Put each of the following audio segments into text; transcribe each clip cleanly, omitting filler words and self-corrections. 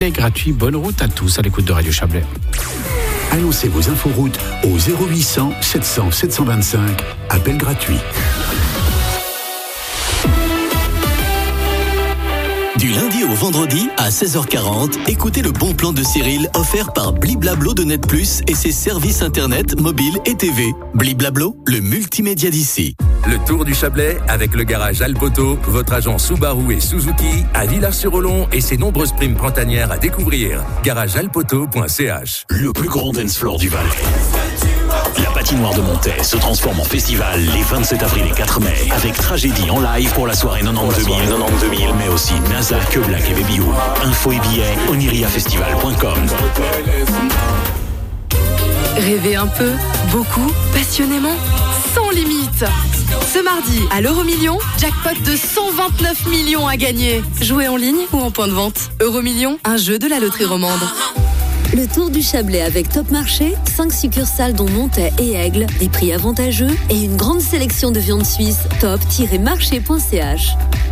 Et gratuit, bonne route à tous à l'écoute de Radio Chablais. Annoncez vos inforoutes au 0800 700 725. Appel gratuit. Du lundi au vendredi à 16h40, écoutez le bon plan de Cyril offert par Bliblablo de Net Plus et ses services internet, mobile et TV. Bliblablo, le multimédia d'ici. Le Tour du Chablais avec le garage Alpoto, votre agent Subaru et Suzuki à Villars-sur-Olon et ses nombreuses primes printanières à découvrir. garagealpoto.ch. Le plus grand dance floor du Valais. La patinoire de Montet se transforme en festival les 27 avril et 4 mai avec Tragédie en live pour la soirée 92 000, mais aussi NASA, Que Black et Baby Who. Info et billets, oniriafestival.com. Rêvez un peu, beaucoup, passionnément, sans limite. Ce mardi, à l'Euromillion, jackpot de 129 millions à gagner. Jouez en ligne ou en point de vente. Euromillion, un jeu de la loterie romande. Le Tour du Chablais avec Top Marché, 5 succursales dont Montet et Aigle, des prix avantageux et une grande sélection de viande suisse. top-marché.ch.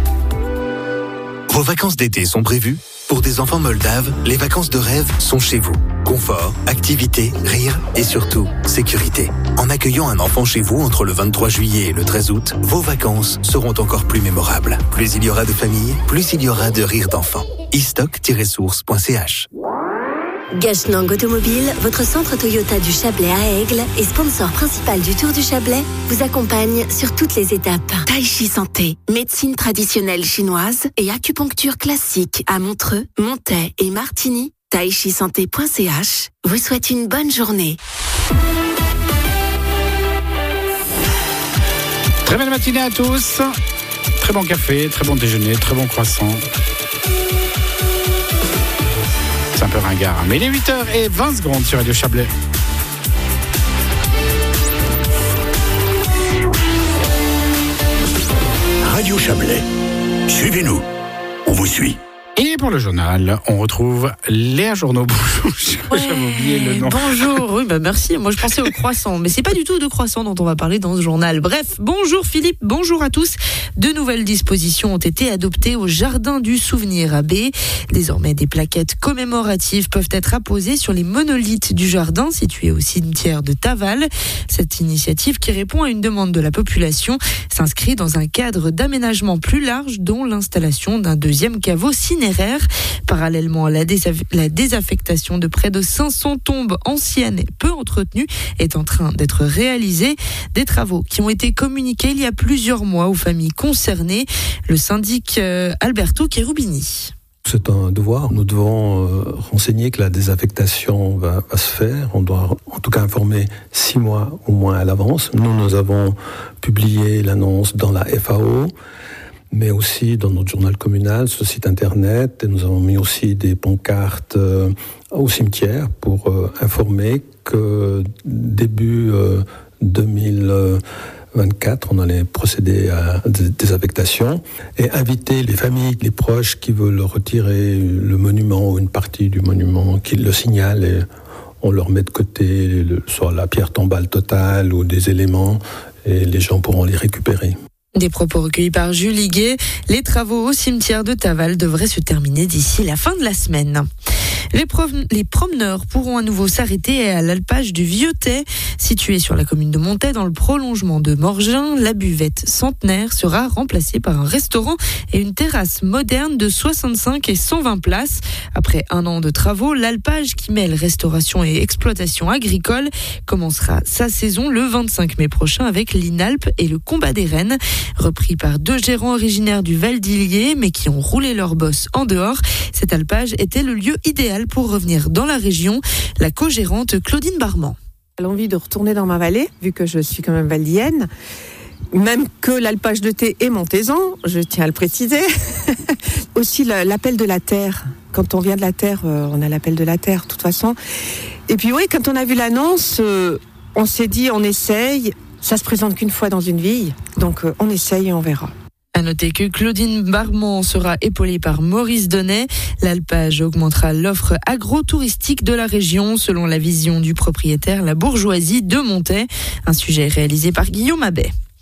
Vos vacances d'été sont prévues ? Pour des enfants moldaves, les vacances de rêve sont chez vous. Confort, activité, rire et surtout, sécurité. En accueillant un enfant chez vous entre le 23 juillet et le 13 août, vos vacances seront encore plus mémorables. Plus il y aura de familles, plus il y aura de rires d'enfants. istock-source.ch. Gachenang Automobile, votre centre Toyota du Chablais à Aigle et sponsor principal du Tour du Chablais, vous accompagne sur toutes les étapes. Tai Chi Santé, médecine traditionnelle chinoise et acupuncture classique à Montreux, Montet et Martigny. taichisanté.ch vous souhaite une bonne journée. Très belle matinée à tous. Très bon café, très bon déjeuner, très bon croissant. C'est un peu ringard, mais il est 8h20 sur Radio Chablais. Radio Chablais. Suivez-nous. On vous suit. Et pour le journal, on retrouve Léa Journeau. Bonjour, j'avais oublié le nom. Bonjour, oui, merci. Moi, je pensais au croissant, mais c'est pas du tout de croissant dont on va parler dans ce journal. Bref, bonjour Philippe, bonjour à tous. De nouvelles dispositions ont été adoptées au Jardin du Souvenir à B. Désormais, des plaquettes commémoratives peuvent être apposées sur les monolithes du jardin situé au cimetière de Taval. Cette initiative, qui répond à une demande de la population, s'inscrit dans un cadre d'aménagement plus large, dont l'installation d'un deuxième caveau cinéraire. Parallèlement à la désaffectation de près de 500 tombes anciennes et peu entretenues est en train d'être réalisée. Des travaux qui ont été communiqués il y a plusieurs mois aux familles concernées. Le syndic Alberto Cherubini. C'est un devoir. Nous devons renseigner que la désaffectation va se faire. On doit en tout cas informer 6 mois au moins à l'avance. Nous avons publié l'annonce dans la FAO, mais aussi dans notre journal communal, sur le site internet. Et nous avons mis aussi des pancartes au cimetière pour informer que début 2024, on allait procéder à des désaffectations et inviter les familles, les proches qui veulent retirer le monument ou une partie du monument, qui le signalent et on leur met de côté soit la pierre tombale totale ou des éléments et les gens pourront les récupérer. Des propos recueillis par Julie Gué. Les travaux au cimetière de Taval devraient se terminer d'ici la fin de la semaine. Les promeneurs pourront à nouveau s'arrêter à l'alpage du Vieux-Thé, situé sur la commune de Montet, dans le prolongement de Morgin. La buvette centenaire sera remplacée par un restaurant et une terrasse moderne de 65 et 120 places. Après un an de travaux, l'alpage, qui mêle restauration et exploitation agricole, commencera sa saison le 25 mai prochain avec l'Inalp et le combat des rennes, repris par 2 gérants originaires du Val d'Illier, mais qui ont roulé leur bosse en dehors. Cet alpage était le lieu idéal pour revenir dans la région. La co-gérante Claudine Barman. L'envie de retourner dans ma vallée, vu que je suis quand même valdienne, même que l'alpage de thé est montaisan, je tiens à le préciser. Aussi l'appel de la terre. Quand on vient de la terre, on a l'appel de la terre, de toute façon. Et puis oui, quand on a vu l'annonce, on s'est dit, on essaye. Ça se présente qu'une fois dans une vie, donc on essaye et on verra. À noter que Claudine Barman sera épaulée par Maurice Donnet. L'alpage augmentera l'offre agro-touristique de la région, selon la vision du propriétaire, la bourgeoisie de Montet. Un sujet réalisé par Guillaume Abbé.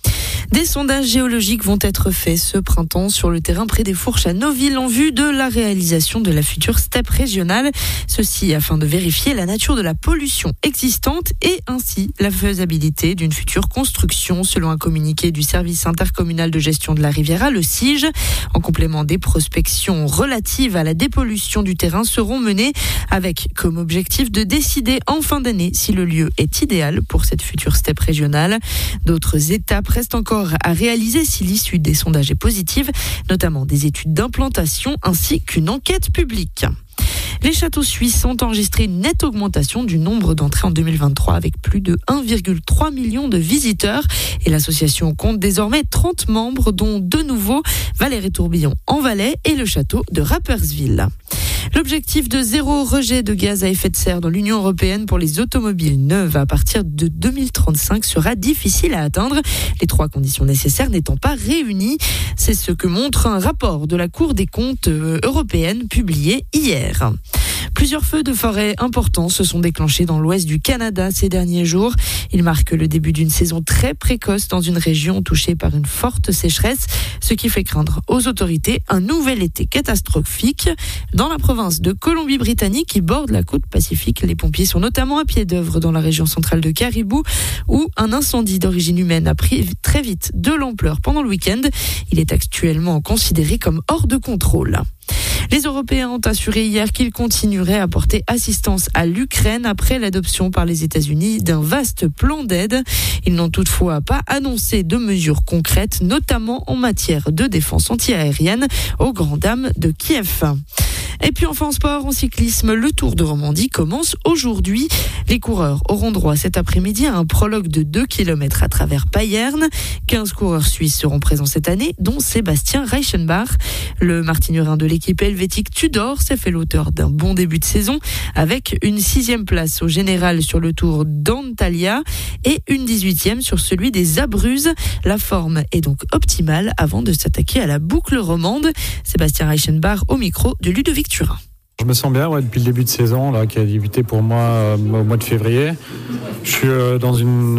Des sondages géologiques vont être faits ce printemps sur le terrain près des Fourches à Noville en vue de la réalisation de la future steppe régionale. Ceci afin de vérifier la nature de la pollution existante et ainsi la faisabilité d'une future construction, selon un communiqué du service intercommunal de gestion de la Riviera, le SIGE. En complément, des prospections relatives à la dépollution du terrain seront menées avec comme objectif de décider en fin d'année si le lieu est idéal pour cette future steppe régionale. D'autres étapes restent encore à réaliser si l'issue des sondages est positive, notamment des études d'implantation ainsi qu'une enquête publique. Les châteaux suisses ont enregistré une nette augmentation du nombre d'entrées en 2023 avec plus de 1,3 million de visiteurs. Et l'association compte désormais 30 membres, dont 2 nouveaux, Valérie Tourbillon en Valais et le château de Rapperswil. L'objectif de 0 rejet de gaz à effet de serre dans l'Union européenne pour les automobiles neuves à partir de 2035 sera difficile à atteindre, les 3 conditions nécessaires n'étant pas réunies. C'est ce que montre un rapport de la Cour des comptes européenne publié hier. Plusieurs feux de forêt importants se sont déclenchés dans l'ouest du Canada ces derniers jours. Ils marquent le début d'une saison très précoce dans une région touchée par une forte sécheresse, ce qui fait craindre aux autorités un nouvel été catastrophique. Dans la province de Colombie-Britannique, qui borde la côte pacifique, les pompiers sont notamment à pied d'œuvre dans la région centrale de Caribou, où un incendie d'origine humaine a pris très vite de l'ampleur pendant le week-end. Il est actuellement considéré comme hors de contrôle. Les Européens ont assuré hier qu'ils continueraient à apporter assistance à l'Ukraine après l'adoption par les États-Unis d'un vaste plan d'aide. Ils n'ont toutefois pas annoncé de mesures concrètes, notamment en matière de défense antiaérienne, aux grandes dames de Kiev. Et puis enfin en sport, en cyclisme, le Tour de Romandie commence aujourd'hui. Les coureurs auront droit cet après-midi à un prologue de 2 km à travers Payerne. 15 coureurs suisses seront présents cette année, dont Sébastien Reichenbach. Le martinurin de l'équipe helvétique Tudor s'est fait l'auteur d'un bon début de saison avec une 6e place au général sur le Tour d'Antalya et une 18e sur celui des Abruzzes. La forme est donc optimale avant de s'attaquer à la boucle romande. Sébastien Reichenbach au micro de Ludovic Turin. Je me sens bien depuis le début de saison là, qui a débuté pour moi au mois de février. Je suis dans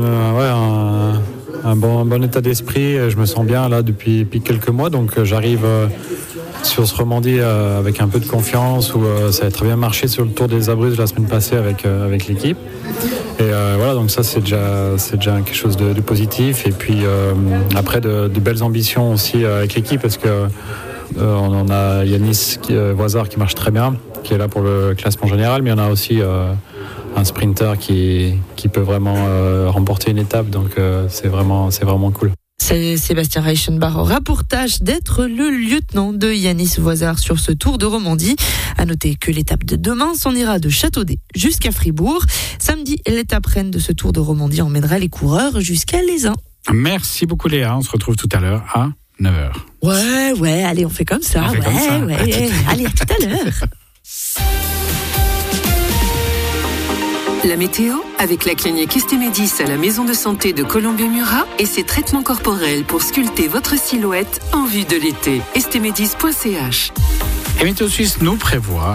un bon état d'esprit. Je me sens bien là depuis quelques mois, donc j'arrive sur ce Romandie avec un peu de confiance, où ça a très bien marché sur le Tour des Abruzzes la semaine passée avec l'équipe. Et voilà, donc ça c'est déjà quelque chose de positif. Et puis après de belles ambitions aussi avec l'équipe, parce que on en a Yanis Voisard qui marche très bien, qui est là pour le classement général, mais il y en a aussi un sprinter qui peut vraiment remporter une étape, donc c'est vraiment cool. C'est Sébastien Reichenbach au rapportage d'être le lieutenant de Yanis Voisard sur ce Tour de Romandie. À noter que l'étape de demain s'en ira de Châteaudet jusqu'à Fribourg. Samedi, l'étape reine de ce Tour de Romandie emmènera les coureurs jusqu'à Lézin. Merci beaucoup Léa, on se retrouve tout à l'heure à 9h. Ouais, allez, on fait comme ça. Allez, à tout à l'heure. La météo avec la clinique Estémédis à la maison de santé de Colombie-Murat et ses traitements corporels pour sculpter votre silhouette en vue de l'été. Estémédis.ch. Et Météo Suisse nous prévoit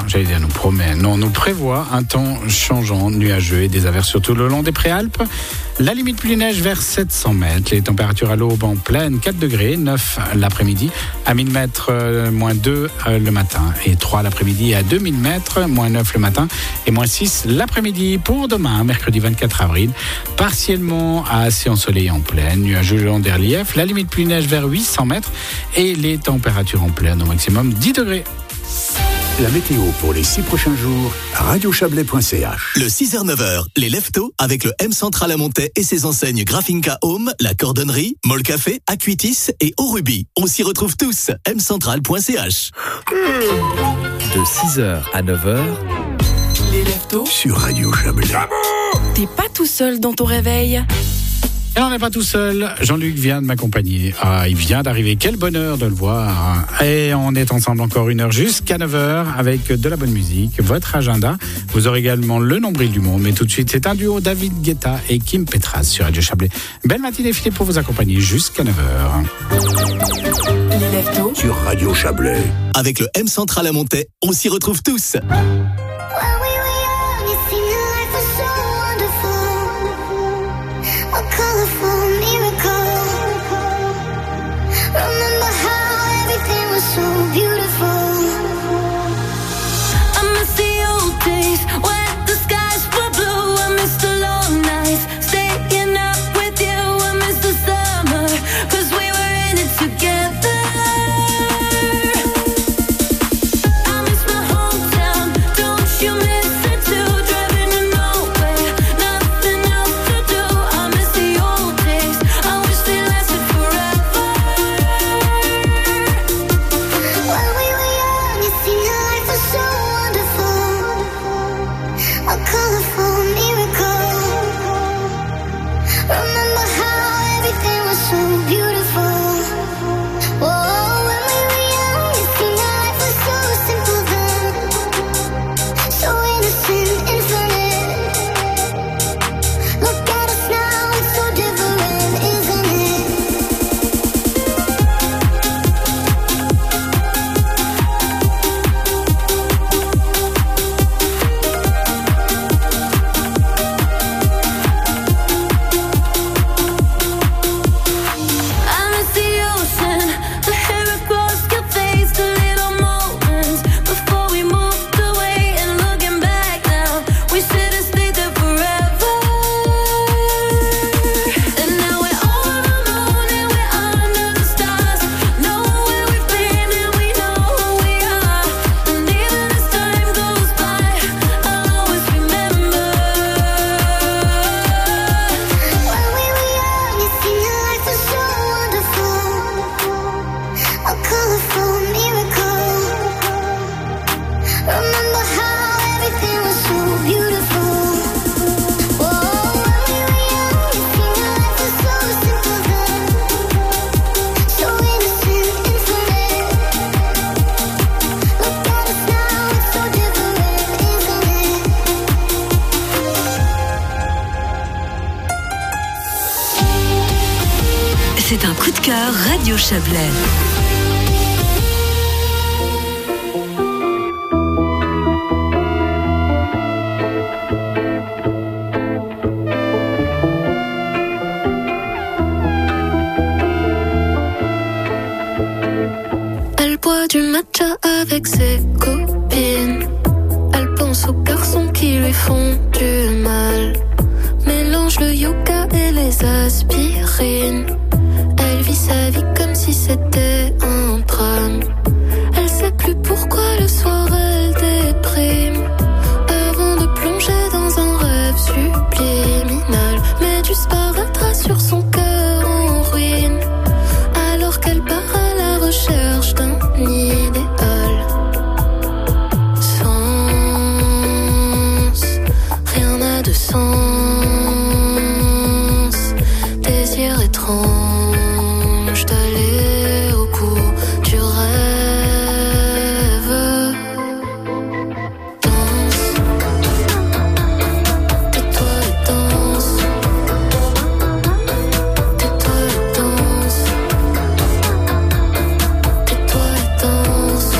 un temps changeant, nuageux et des averses surtout le long des Préalpes. La limite pluie-neige vers 700 mètres. Les températures à l'aube en pleine, 4 degrés, 9 l'après-midi, à 1000 mètres, moins 2 le matin, et 3 l'après-midi, à 2000 mètres, moins 9 le matin, et moins 6 l'après-midi. Pour demain, mercredi 24 avril, partiellement assez ensoleillé en pleine, nuageux le long des reliefs, la limite pluie-neige vers 800 mètres, et les températures en pleine au maximum 10 degrés. La météo pour les 6 prochains jours, radiochablais.ch. Le 6h-9h, les Leftos avec le M Central à Montaix et ses enseignes Graphinca Home, La Cordonnerie, Molle Café, Acuitis et Oruby. On s'y retrouve tous, mcentral.ch. De 6h à 9h, les Leftos sur Radio Chablais. T'es pas tout seul dans ton réveil? Et on n'est pas tout seul, Jean-Luc vient de m'accompagner. Il vient d'arriver, quel bonheur de le voir. Et on est ensemble encore 1 heure jusqu'à 9h avec de la bonne musique, votre agenda. Vous aurez également le nombril du monde, mais tout de suite c'est un duo, David Guetta et Kim Petras sur Radio Chablais. Belle matinée Philippe pour vous accompagner jusqu'à 9h. Les Leftos sur Radio Chablais. Avec le M Central à Montaix, on s'y retrouve tous. cœur Radio Chablais. Elle boit du matcha avec ses copines. Elle pense aux garçons qui lui font du mal. Mélange le yoga et les aspirines. Elle vit sa vie comme si c'était un drame. Elle sait plus pourquoi le soir elle déprime. Avant de plonger dans un rêve subliminal, mais disparaîtra sur son cœur en ruine. Alors qu'elle part à la recherche d'un idéal. Sens, rien n'a de sens. Désir étrange d'aller au bout du rêve. Danse, tais-toi et danse. Tais-toi et danse. Tais-toi et danse.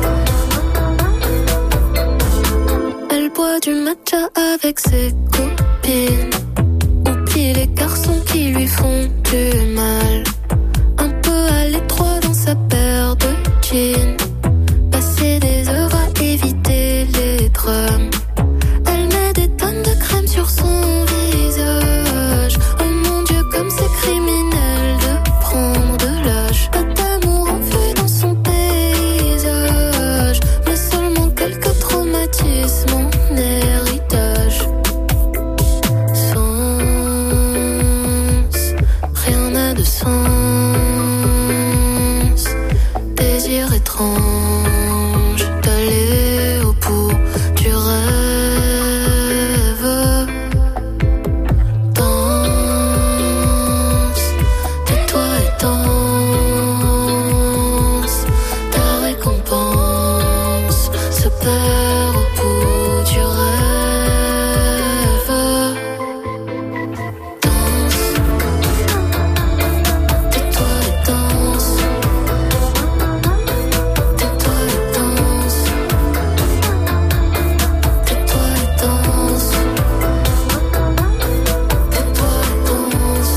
Elle boit du matcha avec ses copines. Oublie les garçons qui lui font du mal. Un peu à l'étroit dans sa paire de jeans. Passer des heures à éviter les drames. Elle met des tonnes de crème sur son visage. Oh mon Dieu, comme c'est criminel de prendre de l'âge. Pas d'amour en vue dans son paysage, mais seulement quelques traumatismes en héritage. Sens, rien n'a de sens. Désir étrange d'aller au bout du rêve. Danse, tais-toi et danse. Ta récompense se perd au bout du rêve. Danse, tais-toi et danse. Tais-toi et danse. Tais-toi et danse. Tais-toi et danse.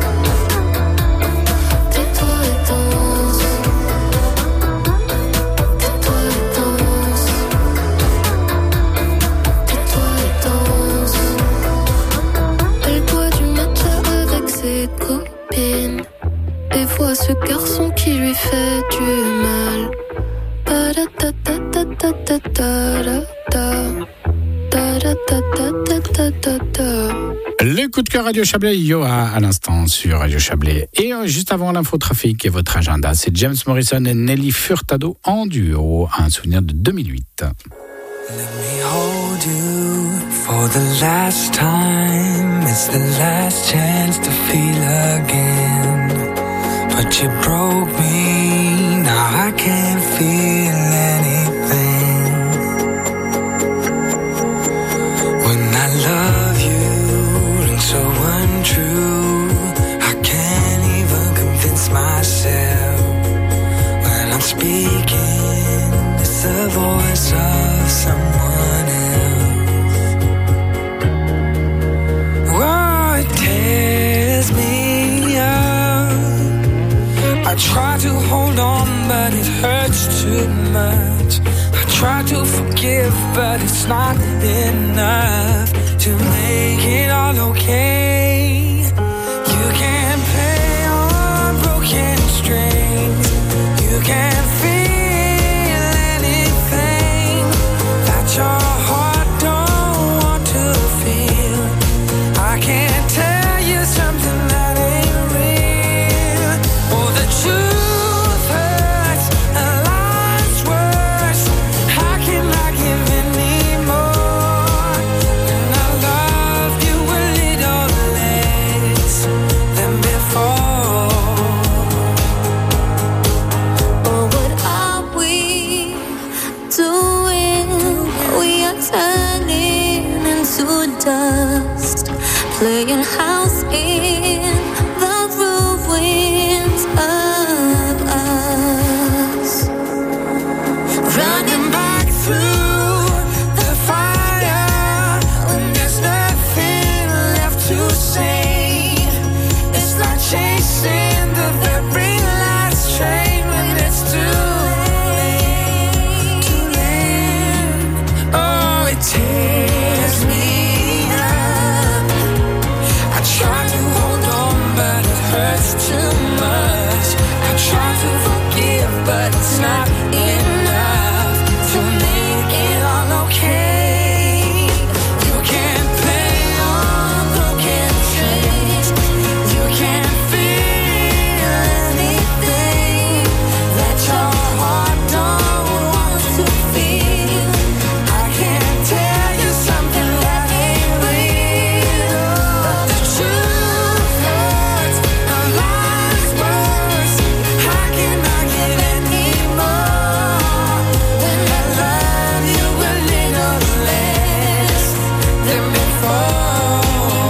Tais-toi et danse. Tais-toi et danse. Tais-toi et danse. Elle boit du matcha avec ses copines et voit ce garçon qui lui fait du mal. Le coup de cœur Radio Chablais, Yoa à l'instant sur Radio Chablais. Et juste avant l'infotrafic et votre agenda, c'est James Morrison et Nelly Furtado en duo, un souvenir de 2008. Hold you for the last time. It's the last chance to feel again. But you broke me, now I can't feel anything. When I love you and so untrue, I can't even convince myself. When I'm speaking, it's the voice of someone else. Oh, it tears me up. I try to hold on, but it hurts too much. I try to forgive, but it's not enough to make it all okay. You can't play on broken strings. You can't feel anything that your heart don't want to feel. I can't tell you something that ain't real. Oh, the truth hurts and life's worse. How can I give anymore? And I loved you a little less than before. Oh, what are we doing? We are turning into dust, playing house in the ruins. it tears me up. I try to hold on, but it hurts too much. I try to forgive, but it's not enough to make it all okay. You can't play on broken strings. You can't feel anything that your heart don't want to feel. I can't tell you something that ain't real. But the truth hurts, the lies worse. How can I give any more when I love you a little less than before?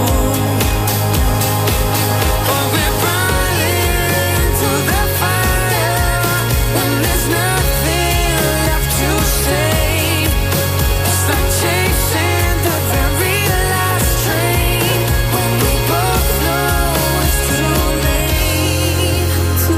Oh, we're burning to the fire when there's nothing left to save. It's like chasing the very last train when we both know it's too late.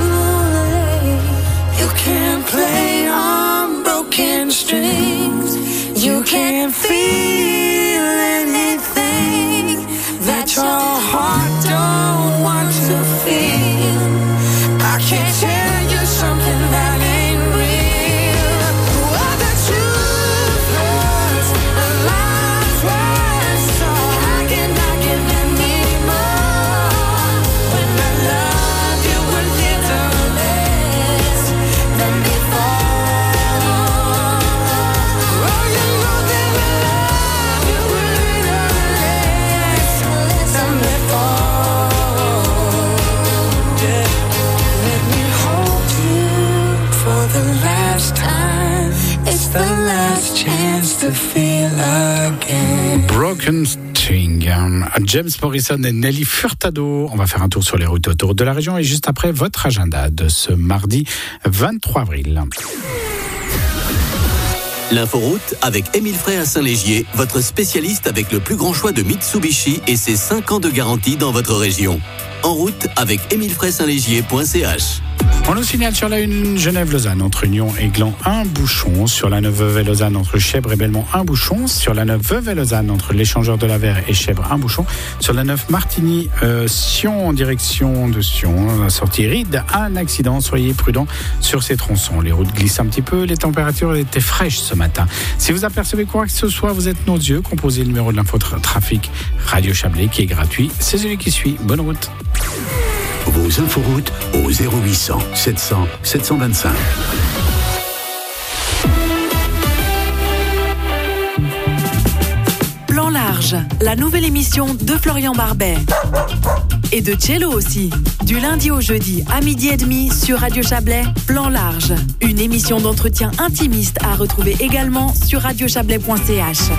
You can't play on broken strings. You can't feel anything that your heart don't want to feel. I can't tell you something that ain't real. Oh, the truth hurts, the lies worse. So how can I give any more when I love you a little less than before? Oh, you know that I love you a little less than before. Yeah. Let me hold you for the last time. It's the last chance to feel again. Broken String. James Morrison et Nelly Furtado. On va faire un tour sur les routes autour de la région et juste après votre agenda de ce mardi 23 avril. L'inforoute avec Émile Frey à Saint-Légier, votre spécialiste avec le plus grand choix de Mitsubishi et ses 5 ans de garantie dans votre région. En route avec émilefreysaintlégier.ch. On nous signale sur la 1 Genève-Lausanne entre Nyon et Gland, un bouchon. Sur la 9 Vevey-Lausanne entre Chèvres et Belmont, un bouchon. Sur la 9 Vevey-Lausanne entre l'échangeur de la Verre et Chèvres, un bouchon. Sur la 9 Martigny-Sion en direction de Sion, la sortie Ride, un accident. Soyez prudents sur ces tronçons. Les routes glissent un petit peu, les températures étaient fraîches ce matin. Si vous apercevez quoi que ce soit, vous êtes nos yeux. Composez le numéro de l'infotrafic Radio Chablais qui est gratuit. C'est celui qui suit. Bonne route. Vos inforoutes au 0800 700 725. Plan large, la nouvelle émission de Florian Barbet. Et de Cello aussi. Du lundi au jeudi à 12h30 sur Radio Chablais, Plan large. Une émission d'entretien intimiste à retrouver également sur radiochablais.ch.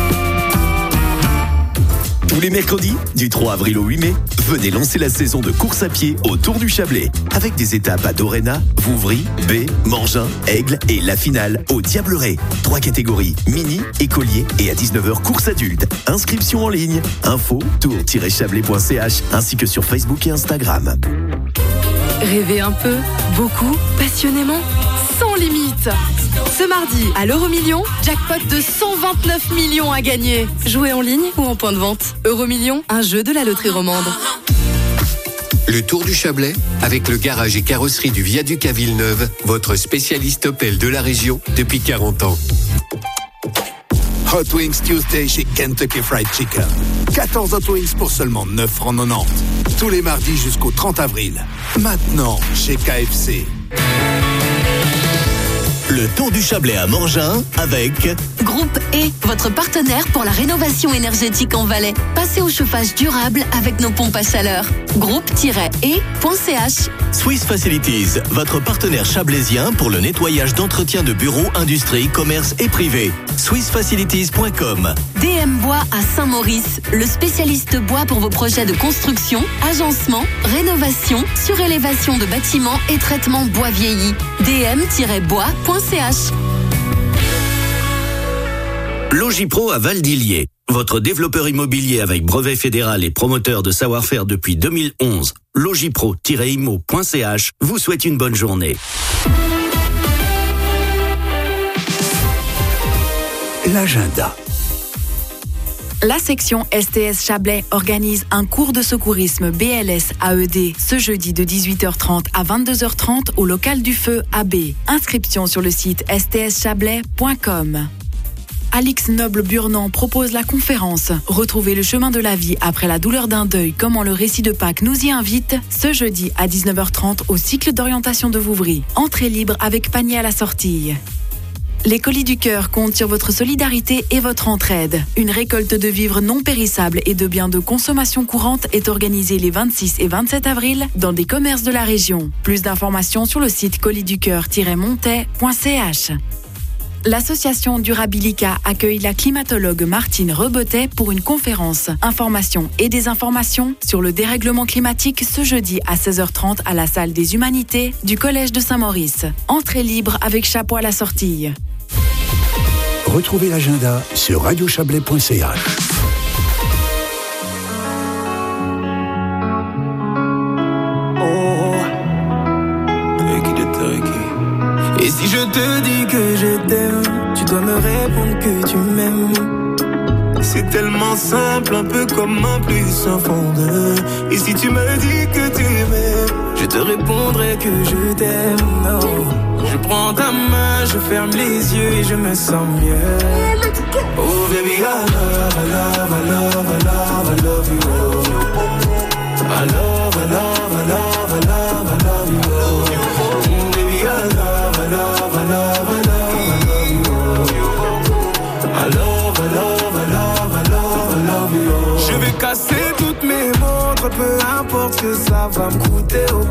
Tous les mercredis, du 3 avril au 8 mai, venez lancer la saison de course à pied autour du Chablais. Avec des étapes à Doréna, Vouvry, Bé, Morgin, Aigle et la finale au Diableret. 3 catégories, mini, écolier et à 19h course adulte. Inscription en ligne, info tour-chablais.ch ainsi que sur Facebook et Instagram. Rêvez un peu, beaucoup, passionnément, sans limite. Ce mardi, à l'Euromillion, jackpot de 129 millions à gagner. Jouez en ligne ou en point de vente. Euromillion, un jeu de la loterie romande. Le Tour du Chablais, avec le garage et carrosserie du Viaduc à Villeneuve, votre spécialiste Opel de la région depuis 40 ans. Hot Wings Tuesday chez Kentucky Fried Chicken. 14 Hot Wings pour seulement 9,90 €. Tous les mardis jusqu'au 30 avril. Maintenant, chez KFC. Le Tour du Chablais à Morgin avec Groupe E, votre partenaire pour la rénovation énergétique en Valais. Passez au chauffage durable avec nos pompes à chaleur. Groupe-e.ch. Swiss Facilities, votre partenaire chablaisien pour le nettoyage d'entretien de bureaux, industrie, commerce et privé. SwissFacilities.com. DM Bois à Saint-Maurice, le spécialiste bois pour vos projets de construction, agencement, rénovation, surélévation de bâtiments et traitement bois vieilli. dm-bois.ch. Logipro à Val-d'Illier, votre développeur immobilier avec brevet fédéral et promoteur de savoir-faire depuis 2011. Logipro-imo.ch vous souhaite une bonne journée. L'agenda. La section STS Chablais organise un cours de secourisme BLS AED ce jeudi de 18h30 à 22h30 au local du Feu AB. Inscription sur le site stschablet.com. Alix Noble-Burnand propose la conférence « Retrouver le chemin de la vie après la douleur d'un deuil, comment le récit de Pâques nous y invite » ce jeudi à 19h30 au cycle d'orientation de Vouvry. Entrée libre avec panier à la sortie. Les Colis du Cœur comptent sur votre solidarité et votre entraide. Une récolte de vivres non périssables et de biens de consommation courante est organisée les 26 et 27 avril dans des commerces de la région. Plus d'informations sur le site colisducoeur-montais.ch. L'association Durabilica accueille la climatologue Martine Rebetet pour une conférence Information et désinformation sur le dérèglement climatique ce jeudi à 16h30 à la salle des Humanités du Collège de Saint-Maurice. Entrée libre avec chapeau à la sortie. Retrouvez l'agenda sur radiochablais.ch. Et si je te dis que je t'aime, tu dois me répondre que tu m'aimes. C'est tellement simple, un peu comme un plus un fondeur. Et si tu me dis que tu m'aimes, je te répondrai que je t'aime. Oh. Je prends ta main, je ferme les yeux et je me sens mieux. Oh baby, I love, I love, I love, I love, I love you. I love, I love, I love, I love, I love you. Baby, I love, I love, I love, I love, I love you. I love, I love, I love, I love, I love you. Je vais casser toutes mes montres, peu importe ce que ça va me coûter. Oh.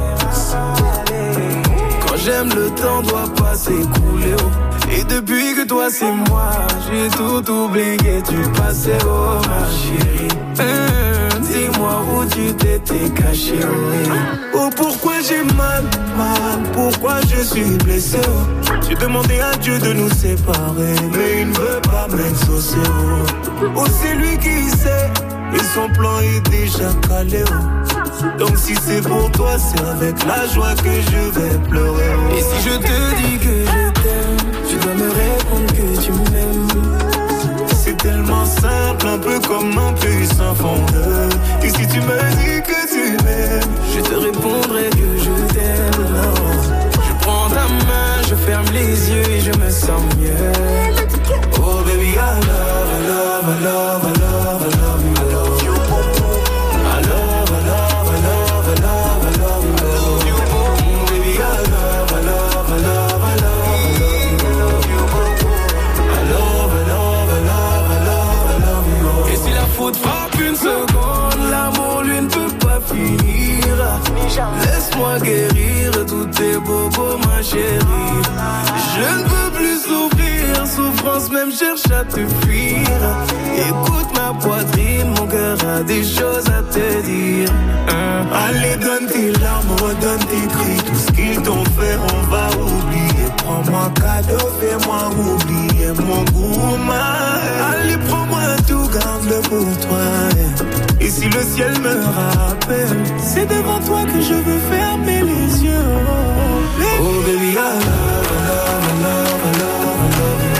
Quand j'aime, le temps doit pas s'écouler. Oh. Et depuis que toi c'est moi, j'ai tout oublié du passé. Oh ma chérie, dis-moi où tu t'étais caché. Oh pourquoi j'ai mal, pourquoi je suis blessé. J'ai demandé à Dieu de nous séparer, mais il ne veut pas m'exaucer. Oh c'est lui qui sait, et son plan est déjà calé. Donc si c'est pour toi, c'est avec la joie que je vais pleurer. Et si je te dis que je t'aime, tu dois me répondre que tu m'aimes. C'est tellement simple, un peu comme un puissant fondeur. Et si tu me dis que tu m'aimes, je te répondrai que je t'aime. Non. Je prends ta main, je ferme les yeux et je me sens mieux. Oh baby, I love, I love, I love, I love, I love you. Frappe une seconde, l'amour lui ne peut pas finir. Laisse-moi guérir tous tes bobos ma chérie. Je ne peux plus souffrir, souffrance même cherche à te fuir. Écoute ma poitrine, mon cœur a des choses à te dire. Allez donne tes larmes, redonne tes cris. Tout ce qu'ils t'ont fait on va oublier. Prends-moi cadeau, fais-moi oublier mon gourmand. Allez prends-moi tout, garde-le pour toi. Et si le ciel me rappelle, c'est devant toi que je veux fermer les yeux. Oh baby, I love, I love, I love, I love, I love you.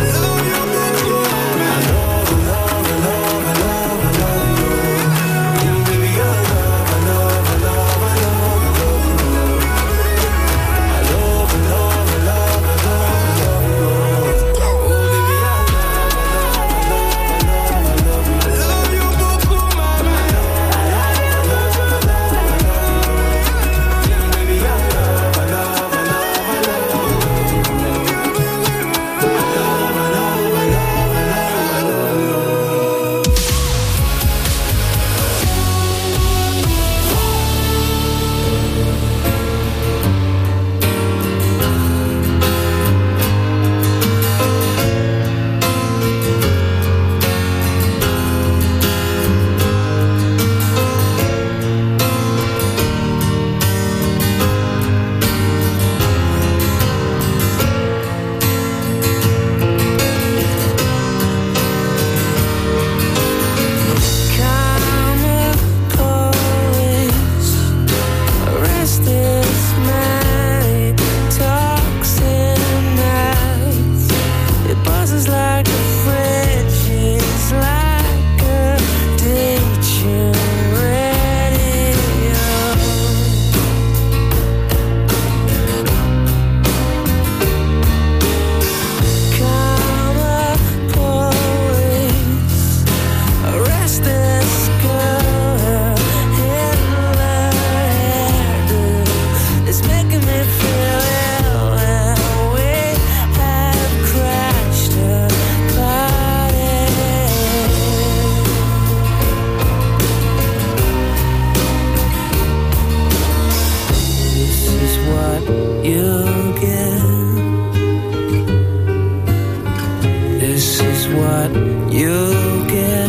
you get.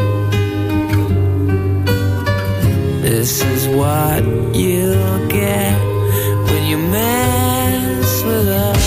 This is what you get when you mess with us.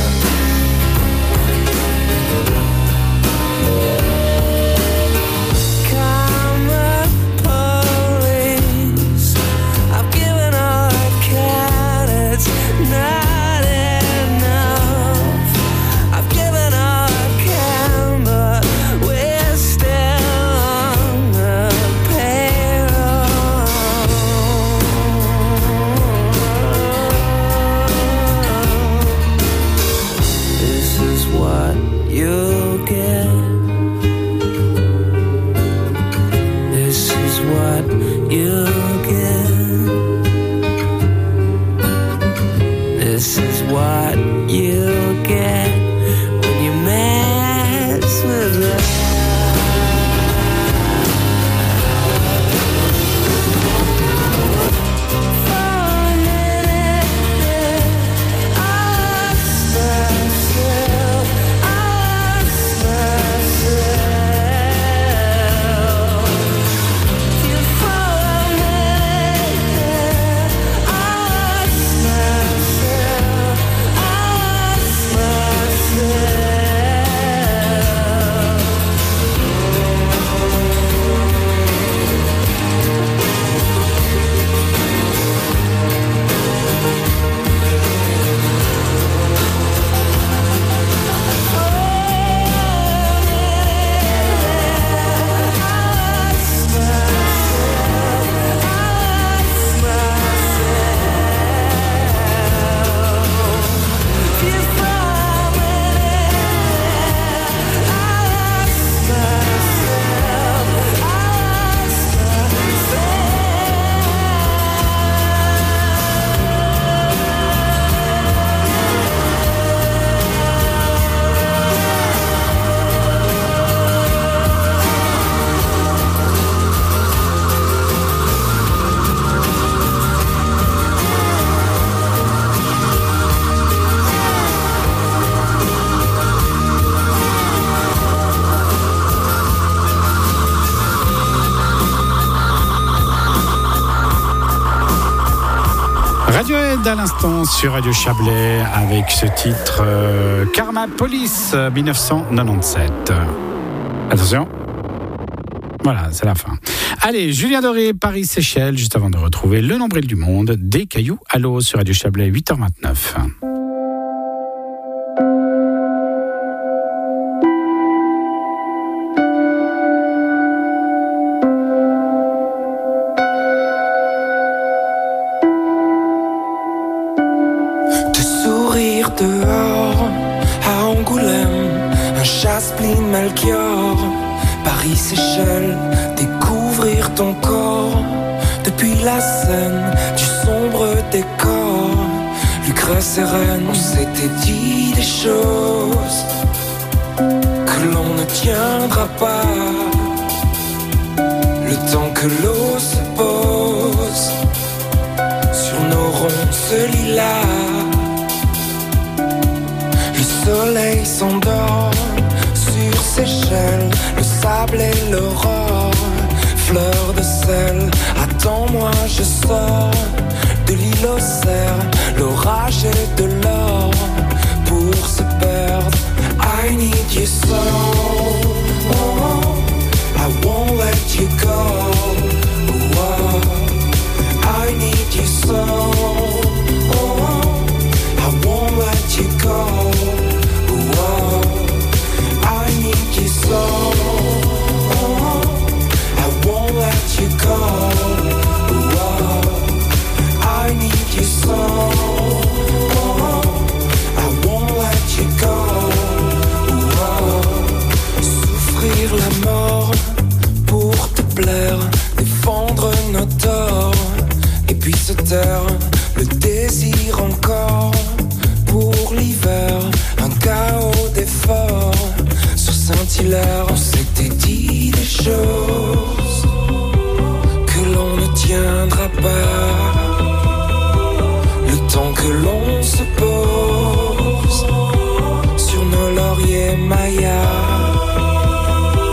Radiohead à l'instant sur Radio Chablais avec ce titre Karma Police 1997. Attention. Voilà, c'est la fin. Allez, Julien Doré, Paris-Seychelles, juste avant de retrouver le nombril du monde, des cailloux à l'eau sur Radio Chablais, 8h29. Dehors, à Angoulême, un Chaspline Melchior, Paris-Seychelles, découvrir ton corps, depuis la scène du sombre décor, Lucrèce et Reine, on s'était dit des choses que l'on ne tiendra pas, le temps que l'eau se pose sur nos ronces lilas. Le soleil s'endort sur Seychelles, le sable et l'aurore, fleur de sel, attends-moi je sors de l'île aux cerfs, l'orage et de l'or pour se perdre. I need you so, I won't let you go, I need you so, I won't let you go. So, I won't let you go. I need you so. I won't let you go. Souffrir la mort pour te plaire, défendre nos torts, et puis se taire, le désir encore pour l'hiver, un chaos d'efforts. Saint-Hilaire, on s'était dit des choses que l'on ne tiendra pas, le temps que l'on se pose sur nos lauriers mayas.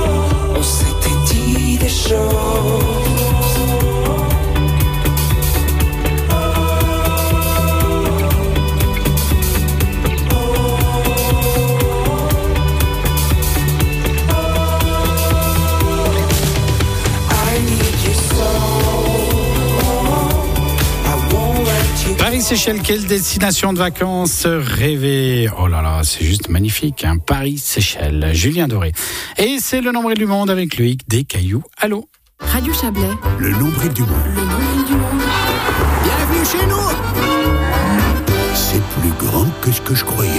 Paris-Séchelles, quelle destination de vacances rêvée. Oh là là, c'est juste magnifique, hein. Paris-Séchelles, Julien Doré. Et c'est le nombril du monde avec Loïc Descailloux. Allô. Radio Chablais. Le nombril du monde. Le nombril du monde. Bienvenue chez nous. C'est plus grand que ce que je croyais.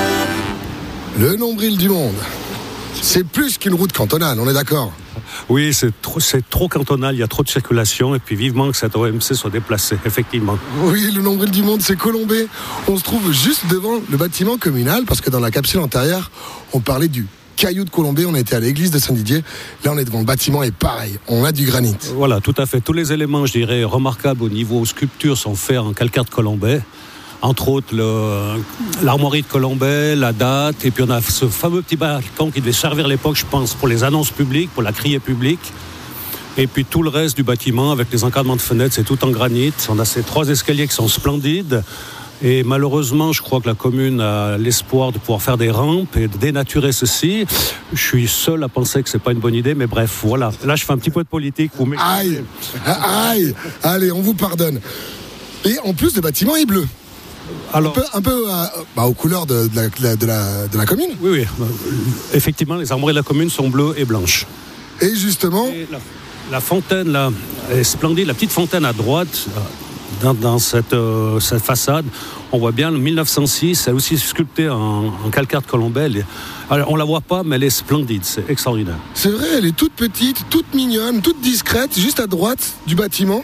Le nombril du monde. C'est plus qu'une route cantonale, on est d'accord? Oui, c'est trop cantonal, il y a trop de circulation et puis vivement que cette OMC soit déplacée, effectivement. Oui, le nombril du monde, c'est Colombey. On se trouve juste devant le bâtiment communal parce que dans la capsule antérieure, on parlait du caillou de Colombey, on était à l'église de Saint-Didier. Là, on est devant le bâtiment et pareil, on a du granit. Voilà, tout à fait. Tous les éléments, je dirais, remarquables au niveau sculpture sont faits en calcaire de Colombey. Entre autres, l'armoirie de Colombey, la date, et puis on a ce fameux petit balcon qui devait servir à l'époque, je pense, pour les annonces publiques, pour la criée publique. Et puis tout le reste du bâtiment, avec les encadrements de fenêtres, c'est tout en granit. On a ces 3 escaliers qui sont splendides. Et malheureusement, je crois que la commune a l'espoir de pouvoir faire des rampes et de dénaturer ceci. Je suis seul à penser que c'est pas une bonne idée, mais bref, voilà. Là, je fais un petit peu de politique. Aïe, aïe, allez, on vous pardonne. Et en plus, le bâtiment est bleu. Alors, un peu aux couleurs de la commune. Oui. Effectivement, les armoiries de la commune sont bleues et blanches. Et justement... Et la fontaine, là, est splendide. La petite fontaine à droite, dans cette façade, on voit bien, en 1906, elle est aussi sculptée en calcaire de Colombey. Alors, on la voit pas, mais elle est splendide. C'est extraordinaire. C'est vrai, elle est toute petite, toute mignonne, toute discrète, juste à droite du bâtiment.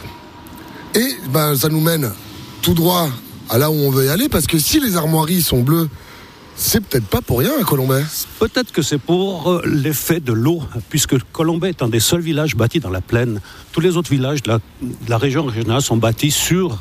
Et ça nous mène tout droit à là où on veut y aller, parce que si les armoiries sont bleues, c'est peut-être pas pour rien à Colombey. Peut-être que c'est pour l'effet de l'eau, puisque Colombey est un des seuls villages bâtis dans la plaine. Tous les autres villages de la région régionale sont bâtis sur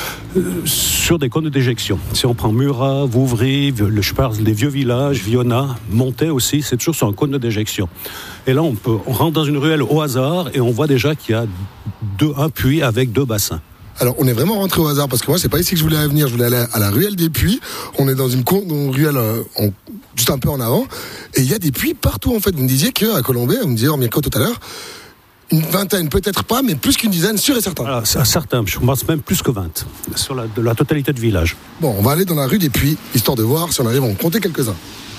des cônes de déjection. Si on prend Murat, Vouvry, je parle des vieux villages, Viona, Montet aussi, c'est toujours sur un cône de déjection. Et là, on rentre dans une ruelle au hasard et on voit déjà qu'il y a un puits avec 2 bassins. Alors, on est vraiment rentré au hasard parce que moi, c'est pas ici que je voulais venir. Je voulais aller à la ruelle des puits. On est dans une ruelle juste un peu en avant. Et il y a des puits partout, en fait. Vous me disiez qu'à Colombey, vous me disiez, Mirko, tout à l'heure, une vingtaine, peut-être pas, mais plus qu'une dizaine, sûr et certain. Alors, certain, je pense même plus que 20, sur de la totalité de village. Bon, on va aller dans la rue des puits, histoire de voir si on arrive à en compter quelques-uns.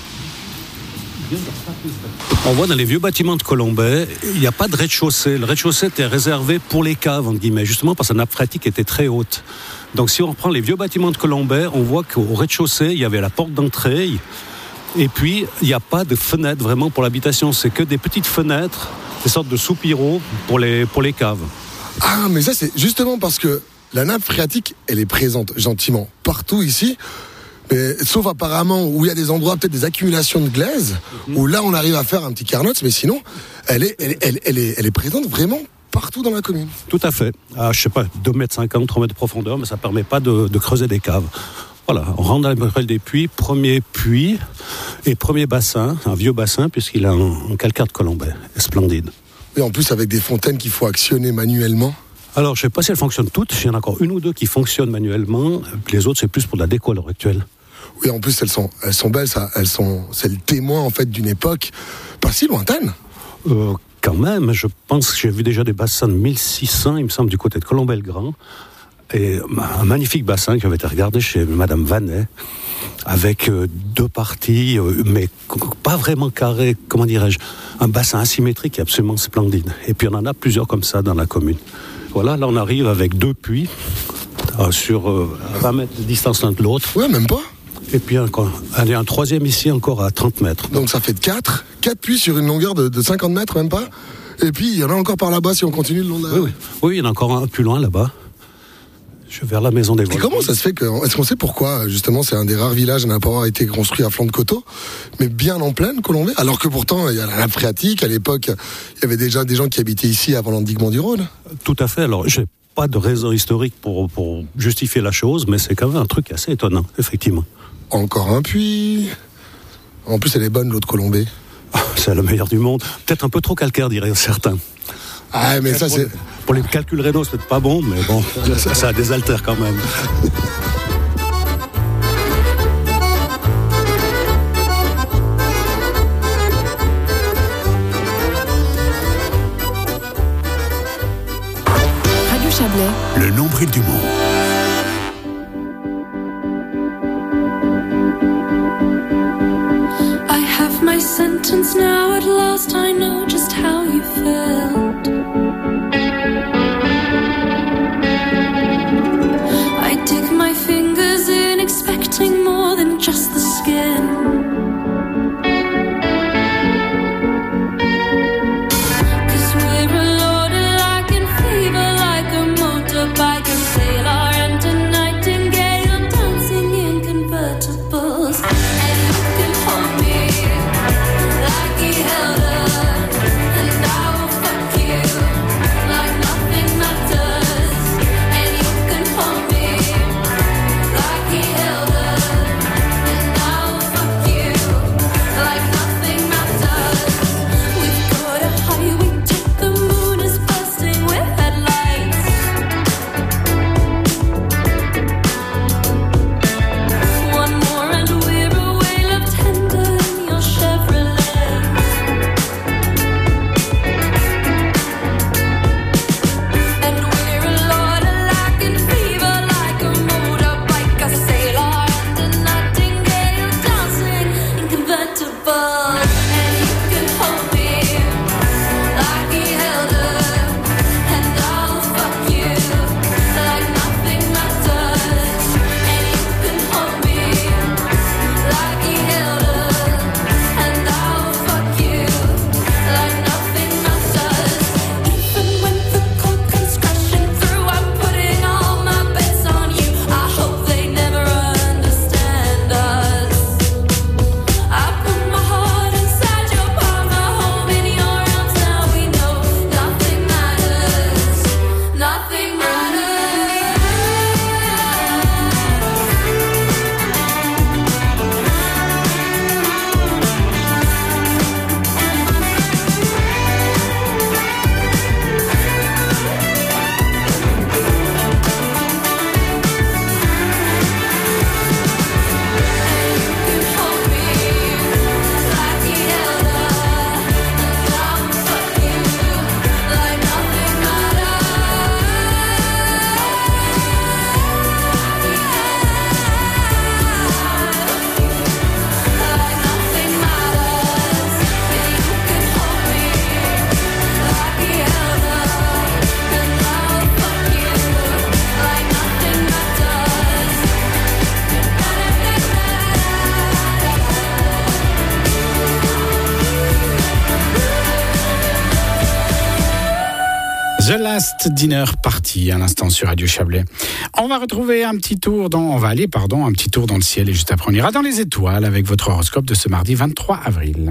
On voit dans les vieux bâtiments de Colombey, il n'y a pas de rez-de-chaussée. Le rez-de-chaussée était réservé pour les caves, entre guillemets, justement parce que la nappe phréatique était très haute. Donc si on reprend les vieux bâtiments de Colombey, on voit qu'au rez-de-chaussée, il y avait la porte d'entrée, et puis il n'y a pas de fenêtre vraiment pour l'habitation. C'est que des petites fenêtres, des sortes de soupiraux pour les caves. Ah, mais ça c'est justement parce que la nappe phréatique, elle est présente gentiment partout ici. Mais, sauf apparemment où il y a des endroits, peut-être des accumulations de glaise, où là on arrive à faire un petit carnot, mais sinon elle est présente vraiment partout dans la commune. Tout à fait. Je sais pas, 2,50 m, 3 mètres de profondeur, mais ça permet pas de creuser des caves. Voilà, on rentre dans la ruelle des puits, premier puits et premier bassin, un vieux bassin puisqu'il a un calcaire de Colombey, splendide. Et en plus avec des fontaines qu'il faut actionner manuellement. Alors, je ne sais pas si elles fonctionnent toutes. Il y en a encore 1 ou 2 qui fonctionnent manuellement. Les autres, c'est plus pour de la déco à l'heure actuelle. Oui, en plus, elles sont belles. C'est le témoin, en fait, d'une époque pas si lointaine. Quand même, je pense que j'ai vu déjà des bassins de 1600, il me semble, du côté de Colombey-le-Grand. Et un magnifique bassin qui avait été regardé chez Madame Vanet, avec 2 parties, mais pas vraiment carré, comment dirais-je, un bassin asymétrique absolument splendide. Et puis, on en a plusieurs comme ça dans la commune. Voilà, là on arrive avec 2 puits sur 20 mètres de distance l'un de l'autre. Ouais, même pas. Et puis un 3e ici encore à 30 mètres. Donc ça fait 4 puits sur une longueur de 50 mètres, même pas. Et puis il y en a encore par là-bas si on continue le long de la... Oui, il y en a encore un plus loin là-bas. Je vais vers la maison des voisins. Et comment ça se fait est-ce qu'on sait pourquoi, justement, c'est un des rares villages à n'a pas avoir été construit à flanc de coteau, mais bien en plaine, Colombey, alors que pourtant, il y a la nappe phréatique, à l'époque, il y avait déjà des gens qui habitaient ici avant l'endiguement du Rhône. Tout à fait, alors j'ai pas de raison historique pour justifier la chose, mais c'est quand même un truc assez étonnant, effectivement. Encore un puits. En plus, elle est bonne, l'eau de Colombey. C'est le meilleur du monde. Peut-être un peu trop calcaire, diraient certains. Ah, mais ça, c'est... Pour les calculs rénaux, c'est peut-être pas bon, mais bon, ça désaltère quand même. Radio Chablais. Le nombril du monde. The Last Dinner Party, à l'instant sur Radio Chablais. On va retrouver un petit tour dans le ciel, et juste après on ira dans les étoiles avec votre horoscope de ce mardi 23 avril.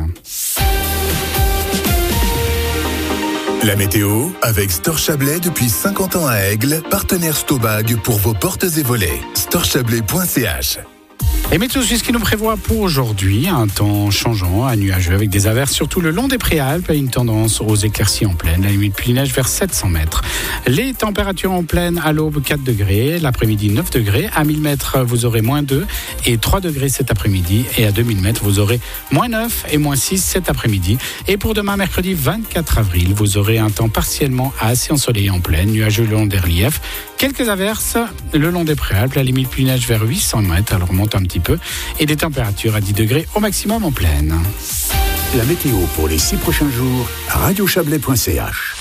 La météo avec Store Chablais depuis 50 ans à Aigle, partenaire Stobag pour vos portes et volets. storechablais.ch. Et météo suisse qui nous prévoit pour aujourd'hui un temps changeant à nuageux avec des averses surtout le long des Préalpes et une tendance aux éclaircies en plaine. La limite pluie-neige vers 700 mètres. Les températures en plaine à l'aube 4 degrés, l'après-midi 9 degrés. À 1000 mètres vous aurez moins 2 et 3 degrés cet après-midi. Et à 2000 mètres vous aurez moins 9 et moins 6 cet après-midi. Et pour demain mercredi 24 avril, vous aurez un temps partiellement assez ensoleillé en plaine, nuageux le long des reliefs. Quelques averses le long des Préalpes, la limite pluie-neige vers 800 mètres, elle remonte un petit peu, et des températures à 10 degrés au maximum en plaine. La météo pour les 6 prochains jours, radiochablais.ch.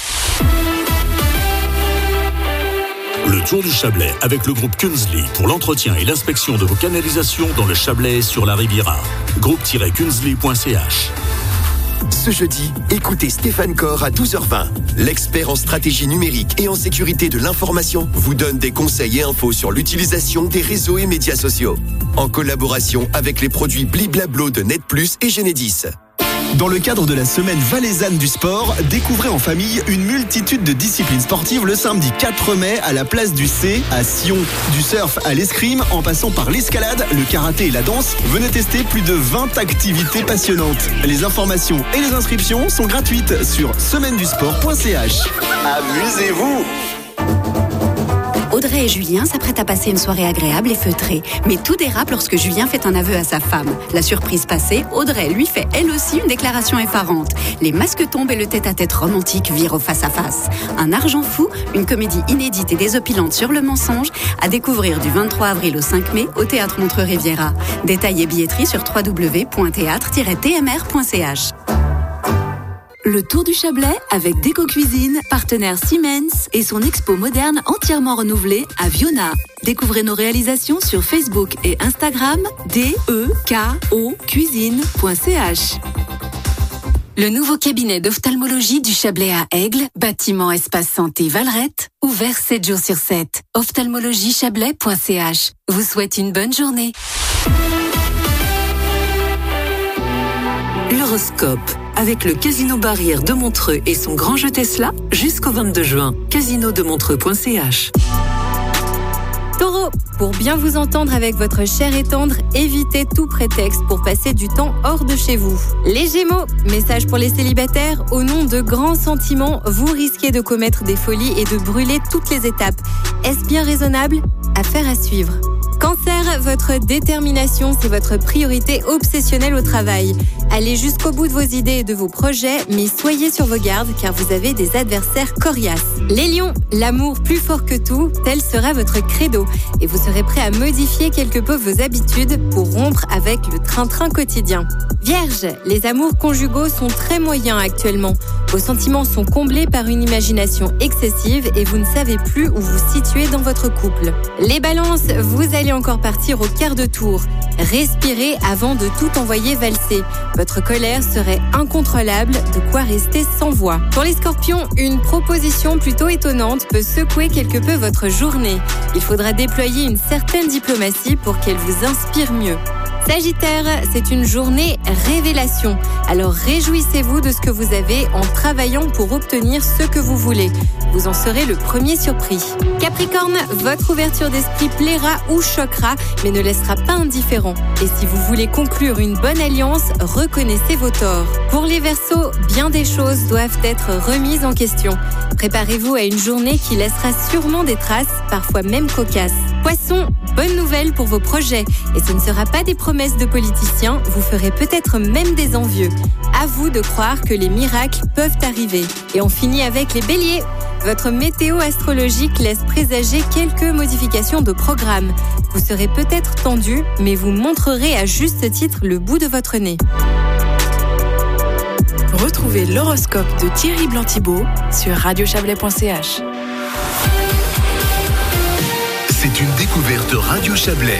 Le Tour du Chablais avec le groupe Kunzli pour l'entretien et l'inspection de vos canalisations dans le Chablais et sur la Riviera. Groupe-kunzli.ch. Ce jeudi, écoutez Stéphane Corr à 12h20. L'expert en stratégie numérique et en sécurité de l'information vous donne des conseils et infos sur l'utilisation des réseaux et médias sociaux. En collaboration avec les produits Bliblablo de Net Plus et Genedis. Dans le cadre de la semaine valaisanne du sport, découvrez en famille une multitude de disciplines sportives le samedi 4 mai à la place du C à Sion. Du surf à l'escrime, en passant par l'escalade, le karaté et la danse, venez tester plus de 20 activités passionnantes. Les informations et les inscriptions sont gratuites sur semainedusport.ch. Amusez-vous! Audrey et Julien s'apprêtent à passer une soirée agréable et feutrée. Mais tout dérape lorsque Julien fait un aveu à sa femme. La surprise passée, Audrey lui fait elle aussi une déclaration effarante. Les masques tombent et le tête-à-tête romantique vire au face-à-face. Un argent fou, une comédie inédite et désopilante sur le mensonge, à découvrir du 23 avril au 5 mai au Théâtre Montreux-Riviera. Détails et billetterie sur www.théâtre-tmr.ch. Le Tour du Chablais avec Déco Cuisine, partenaire Siemens et son expo moderne entièrement renouvelée à Viona. Découvrez nos réalisations sur Facebook et Instagram DEKO cuisine.ch. Le nouveau cabinet d'ophtalmologie du Chablais à Aigle, bâtiment Espace Santé Valrette, ouvert 7 jours sur 7. ophtalmologiechablais.ch vous souhaite une bonne journée. L'horoscope avec le Casino Barrière de Montreux et son grand jeu Tesla jusqu'au 22 juin. casinodemontreux.ch. Taureau, pour bien vous entendre avec votre chair et tendre, évitez tout prétexte pour passer du temps hors de chez vous. Les Gémeaux, message pour les célibataires, au nom de grands sentiments, vous risquez de commettre des folies et de brûler toutes les étapes. Est-ce bien raisonnable ? Affaire à suivre. Cancer, votre détermination, c'est votre priorité obsessionnelle au travail. Allez jusqu'au bout de vos idées et de vos projets, mais soyez sur vos gardes car vous avez des adversaires coriaces. Les lions, l'amour plus fort que tout, tel sera votre credo. Et vous serez prêt à modifier quelque peu vos habitudes pour rompre avec le train-train quotidien. Vierge, les amours conjugaux sont très moyens actuellement. Vos sentiments sont comblés par une imagination excessive et vous ne savez plus où vous situer dans votre couple. Les balances, vous allez encore partir au quart de tour. Respirez avant de tout envoyer valser. Votre colère serait incontrôlable, de quoi rester sans voix. Pour les scorpions, une proposition plutôt étonnante peut secouer quelque peu votre journée. Il faudra déployer une certaine diplomatie pour qu'elle vous inspire mieux. Sagittaire, c'est une journée révélation. Alors réjouissez-vous de ce que vous avez en travaillant pour obtenir ce que vous voulez. Vous en serez le premier surpris. Capricorne, votre ouverture d'esprit plaira ou choquera, mais ne laissera pas indifférent. Et si vous voulez conclure une bonne alliance, reconnaissez vos torts. Pour les Verseaux, bien des choses doivent être remises en question. Préparez-vous à une journée qui laissera sûrement des traces, parfois même cocasses. Poissons, bonne nouvelle pour vos projets. Et ce ne sera pas des promesses de politiciens, vous ferez peut-être même des envieux. À vous de croire que les miracles peuvent arriver. Et on finit avec les Béliers. Votre météo astrologique laisse présager quelques modifications de programme. Vous serez peut-être tendu, mais vous montrerez à juste titre le bout de votre nez. Retrouvez l'horoscope de Thierry Blanc-Thibault sur radiochablais.ch. C'est une découverte Radio Chablais.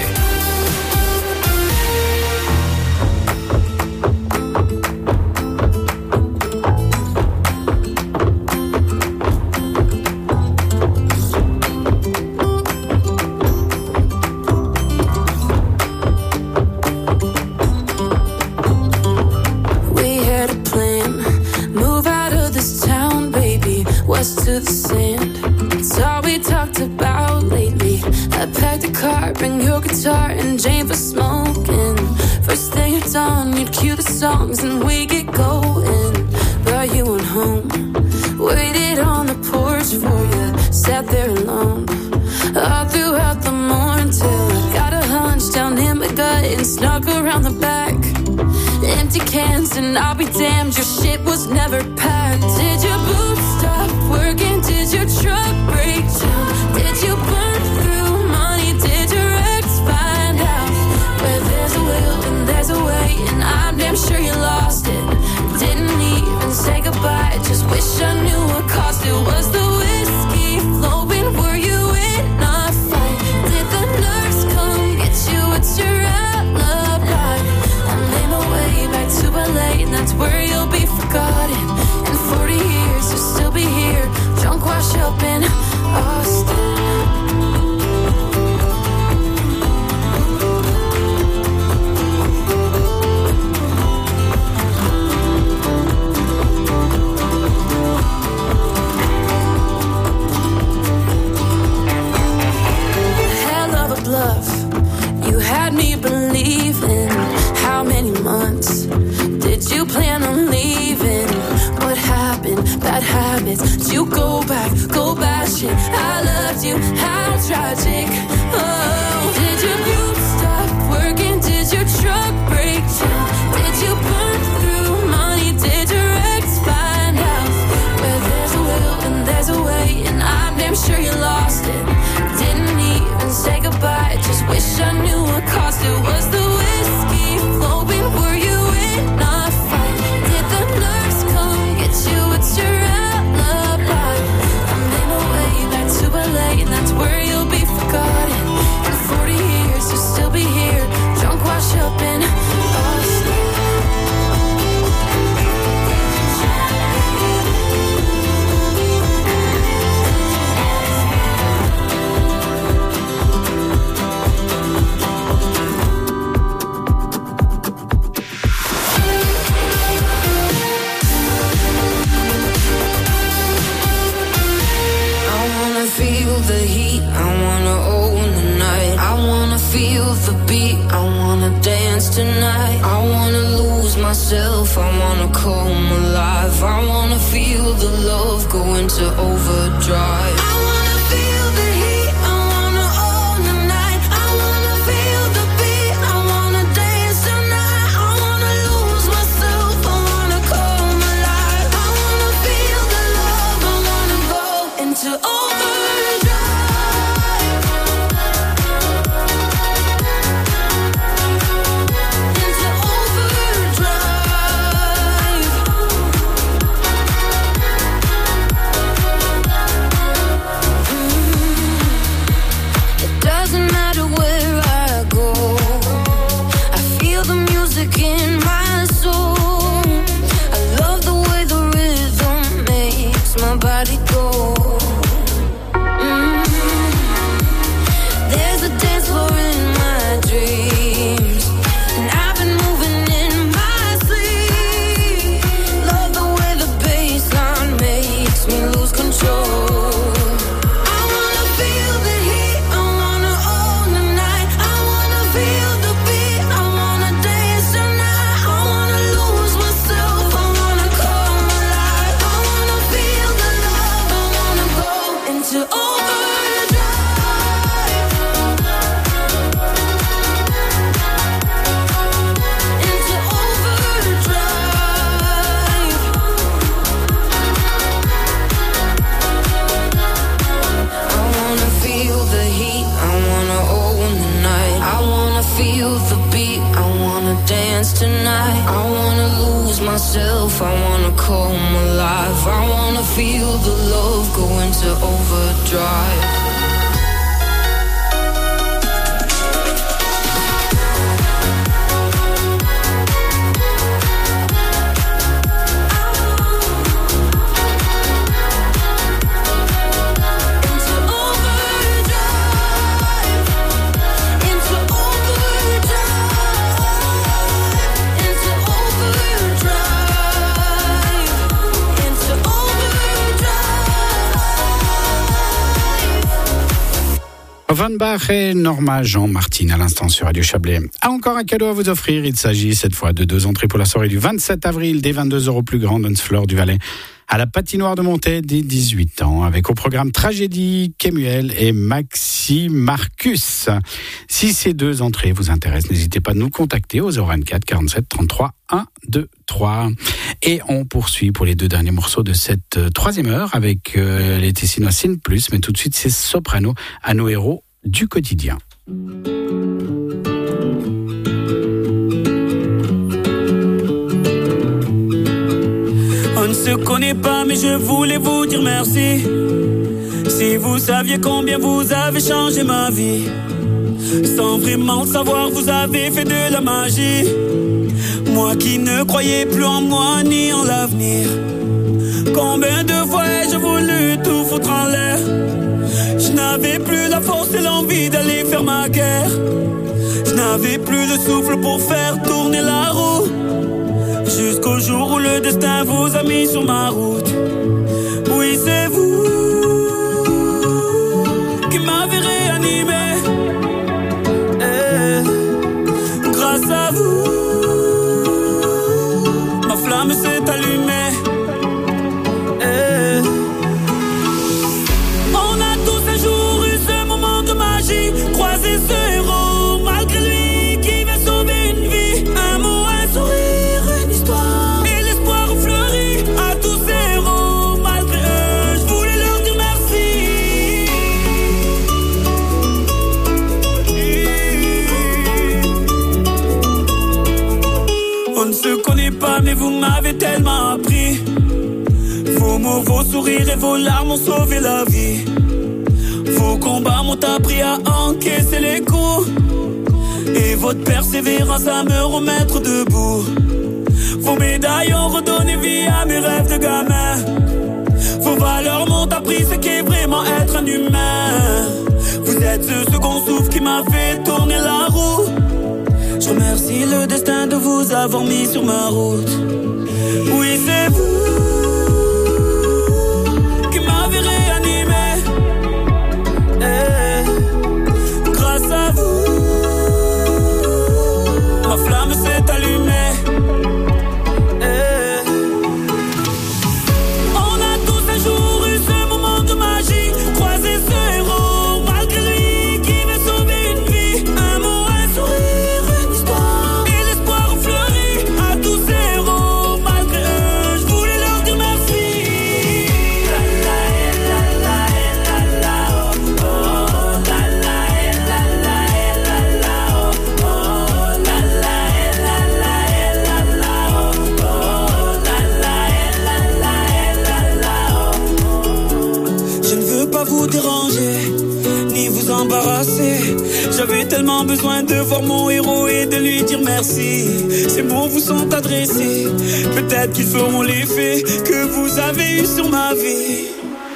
west to the sand. It's all we talked about lately. I packed a car, bring your guitar and Jane for smoking. First thing at dawn, you'd cue the songs and we get going. Brought you on home, waited on the porch for you, sat there alone all throughout the morning till I got a hunch down in my gut and snuck around the back. Empty cans and I'll be damned, your shit was never packed. Did your boots stop working? Did your truck break down? Did you burn through money? Did your ex find out? Where there's a will and there's a way, and I'm damn sure you lost it. Didn't even say goodbye, just wish I knew what caused it. Was the whiskey flowing? Were you in a fight? Did the nurse come get you? What's your alibi? I made my way back to LA, and that's where you'll be forgotten. In 40 years you'll still be here, drunk, washed up in Austin. You had me believing. How many months did you plan on leaving? What happened? Bad habits. Did you go back? Go bashing. I loved you. How tragic. Oh, did your boots stop working? Did your truck break down? Did you burn through money? Did your ex find out? Where there's a will and there's a way, and I'm damn sure you lost it. Didn't even say goodbye, just wish I knew what caused it. Was the whiskey flowing? Were you in a fight? Did the nurse come get you? What's your alibi? I made my way back to LA, and that's where you'll be forgotten. In 40 years you'll still be here, drunk, washed up in Austin. Feel the heat, I wanna own the night. I wanna feel the beat, I wanna dance tonight. I wanna lose myself, I wanna come alive. I wanna feel the love go into overdrive. I wanna feel the heat, I wanna own the night. I wanna feel the beat, I wanna dance tonight. I wanna lose myself, I wanna come alive. I wanna feel the love, I wanna go into overdrive. In my soul, I love the way the rhythm makes my body go. There's a dance floor in my dreams, and I've been moving in my sleep. Love the way the bassline makes me lose control. I wanna feel the heat, I wanna own the night. I wanna feel the beat, I wanna dance tonight. I wanna lose myself, I wanna come alive. I wanna feel the love, I wanna go into overdrive. Into overdrive. I wanna feel the heat, I wanna own the night. I wanna feel the beat, I wanna dance tonight. I wanna lose myself, I wanna come alive. I wanna feel the love go into overdrive. Into overdrive. Into overdrive. Into overdrive. Into overdrive. Offenbach et Norma Jean Martin à l'instant sur Radio Chablais. Encore un cadeau à vous offrir. Il s'agit cette fois de 2 entrées pour la soirée du 27 avril des 22 € plus grand Dance Floor du Valais à la patinoire de Montaix des 18 ans, avec au programme Tragédie, Kemuel et Maxi Marcus. Si ces 2 entrées vous intéressent, n'hésitez pas à nous contacter au 024 47 33 1 2 3. Et on poursuit pour les 2 derniers morceaux de cette 3e heure avec les Tessinois Sin Plus, mais tout de suite c'est Soprano à nos héros du quotidien. On ne se connaît pas, mais je voulais vous dire merci. Si vous saviez combien vous avez changé ma vie, sans vraiment le savoir, vous avez fait de la magie. Moi qui ne croyais plus en moi ni en l'avenir, combien de fois ai-je voulu tout foutre en l'air. Je n'avais plus la force et l'envie d'aller faire ma guerre. Je n'avais plus le souffle pour faire tourner la roue. Jusqu'au jour où le destin vous a mis sur ma route. Oui, c'est vous qui m'avez réanimé. Grâce à vous, ma flamme s'est allumée. On a tous un jour eu ce moment de magie, croisé ce héros malgré lui qui veut sauver une vie. Un mot, un sourire, mais vous m'avez tellement appris. Vos mots, vos sourires et vos larmes ont sauvé la vie. Vos combats m'ont appris à encaisser les coups. Et votre persévérance à me remettre debout. Vos médailles ont redonné vie à mes rêves de gamin. Vos valeurs m'ont appris ce qu'est vraiment être un humain. Vous êtes ce second souffle qui m'a fait tourner la roue. Je remercie le destin de vous avoir mis sur ma route. Oui, c'est vous qui m'avez réanimé. Grâce à vous, ma flamme s'est allumée. On a tous un jour eu ce moment de magie, croisé ce héros malgré lui qui veut sauver une vie. Un mot, un sourire, vous déranger, ni vous embarrasser. J'avais tellement besoin de voir mon héros et de lui dire merci. Ces mots vous sont adressés, peut-être qu'ils feront l'effet que vous avez eu sur ma vie.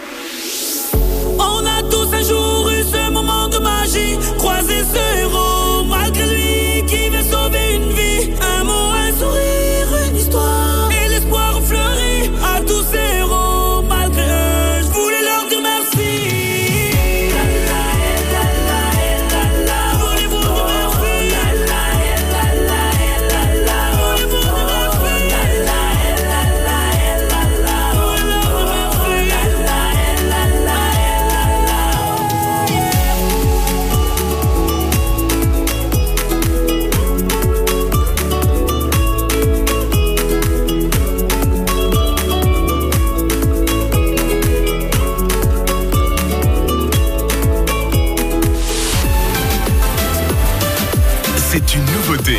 On a tous un jour eu ce moment de magie, croisé ce héros malgré lui qui veut sauver une vie. Un mot, un sourire, une histoire, et l'espoir fleuri à tous ces héros malgré eux. Je voulais leur dire merci. C'est une nouveauté.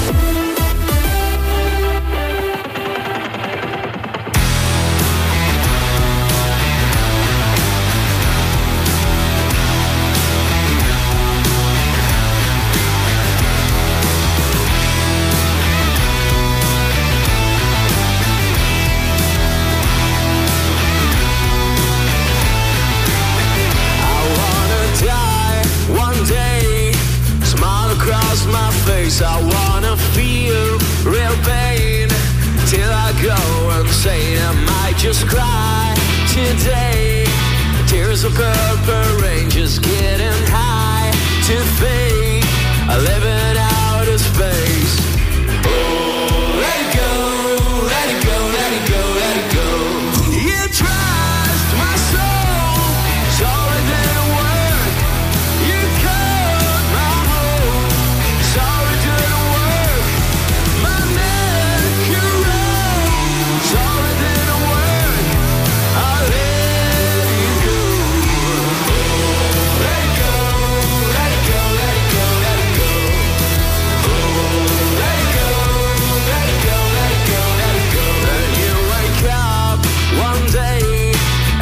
I wanna feel real pain till I go insane. I might just cry today. Tears of purple rain just getting high.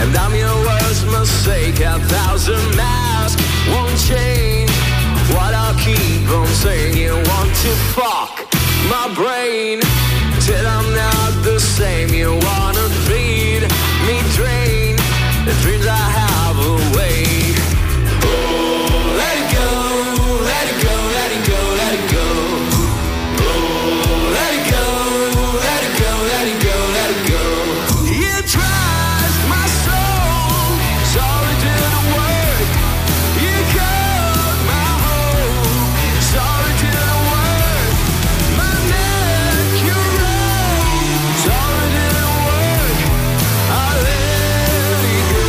And I'm your worst mistake. 1,000 masks won't change what I keep on saying. You want to fuck my brain till I'm not the same. You wanna feed me, drain the dreams I have away. Oh, let it go, let it go, let it go, let it go. Oh, let it go, let it go, let it go, let it go. You trashed my soul, sorry to the word. You cut my hole, sorry to the word. My neck you roll, sorry to the word. I let it go.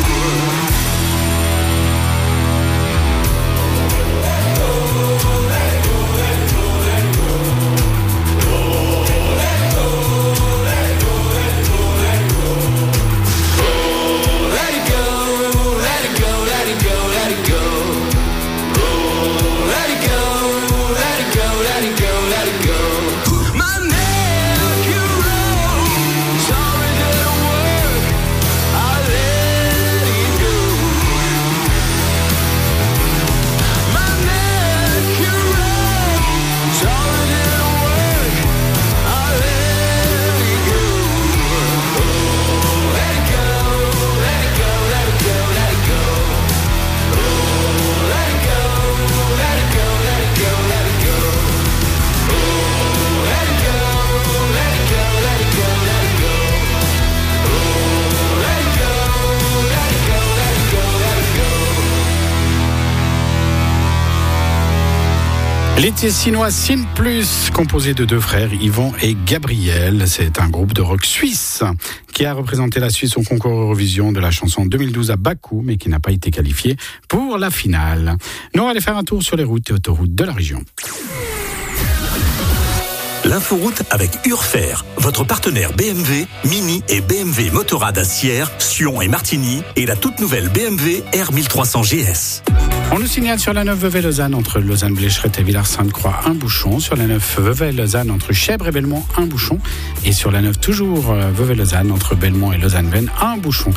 Let it go, let it go, let it go, let it go. Oh, let it go, let it go, let it go, let it go. My neck you roll, sorry to the word. I let it go. My neck you roll, sorry to the word. I let it go. Oh, let it go, let it go, let it go, let it go. Oh, let it go, let it go, let it go, let it go. Oh, let it go, let it go, let it go, let it go. Oh, let it go, let it go, let it go, let it go. Les Tessinois Sin Plus, composé de deux frères, Yvan et Gabriel. C'est un groupe de rock suisse qui a représenté la Suisse au concours Eurovision de la chanson 2012 à Bakou, mais qui n'a pas été qualifié pour la finale. Nous, on va aller faire un tour sur les routes et autoroutes de la région. L'inforoute avec Urfer, votre partenaire BMW, Mini et BMW Motorrad à Sierre, Sion et Martigny, et la toute nouvelle BMW R1300 GS. On nous signale sur la 9 Vevey-Lausanne entre Lausanne-Blécherette et Villars-Sainte-Croix, un bouchon. Sur la 9 Vevey-Lausanne entre Chèvres et Belmont, un bouchon. Et sur la 9 toujours Vevey-Lausanne entre Belmont et Lausanne-Vennes, un bouchon.